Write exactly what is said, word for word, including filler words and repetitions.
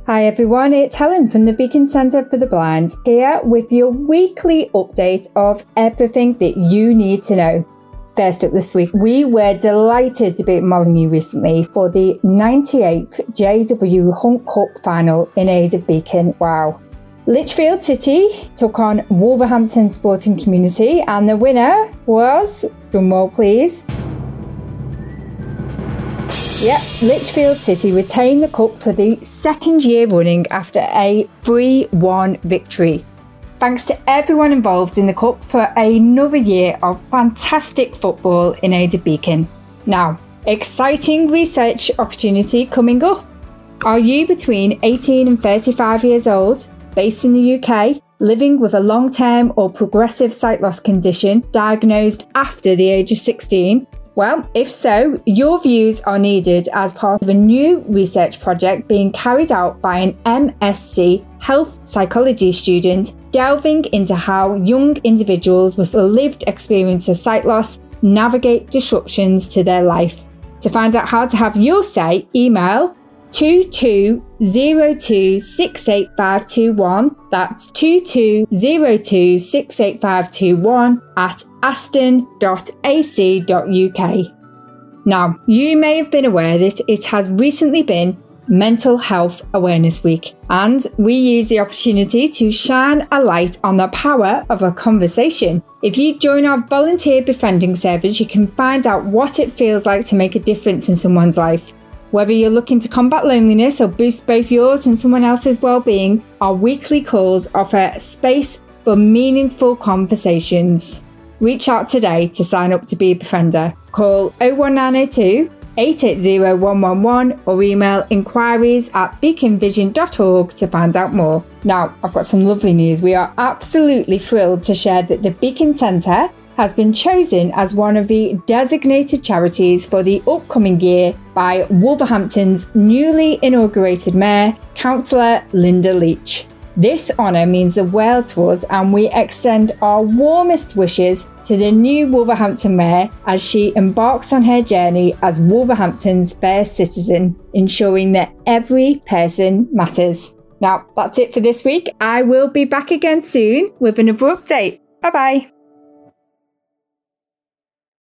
Hi everyone, it's Helen from the Beacon Centre for the Blind, here with your weekly update of everything that you need to know. First up this week, we were delighted to beat Molineux recently for the ninety-eighth J W Hunt Cup final in aid of Beacon. Wow. Lichfield City took on Wolverhampton Sporting Community and the winner was, drumroll please, Yep, Lichfield City retained the cup for the second year running after a three one victory. Thanks to everyone involved in the cup for another year of fantastic football in aid of Beacon. Now, exciting research opportunity coming up. Are you between eighteen and thirty-five years old, based in the U K, living with a long-term or progressive sight loss condition diagnosed after the age of sixteen? Well, if so, your views are needed as part of a new research project being carried out by an M S c health psychology student delving into how young individuals with a lived experience of sight loss navigate disruptions to their life. To find out how to have your say, email two two zero two six eight five two one, that's two two zero two six eight five two one at aston dot a c dot u k. Now, you may have been aware that it has recently been Mental Health Awareness Week, and we use the opportunity to shine a light on the power of a conversation. If you join our volunteer befriending service, you can find out what it feels like to make a difference in someone's life. Whether you're looking to combat loneliness or boost both yours and someone else's well-being, our weekly calls offer space for meaningful conversations. Reach out today to sign up to be a befriender. Call oh one nine oh two, eight eight zero, one one one or email inquiries at beacon vision dot org to find out more. Now, I've got some lovely news. We are absolutely thrilled to share that the Beacon Centre has been chosen as one of the designated charities for the upcoming year by Wolverhampton's newly inaugurated Mayor, Councillor Linda Leach. This honour means the world to us, and we extend our warmest wishes to the new Wolverhampton Mayor as she embarks on her journey as Wolverhampton's first citizen, ensuring that every person matters. Now, that's it for this week. I will be back again soon with another update. Bye bye.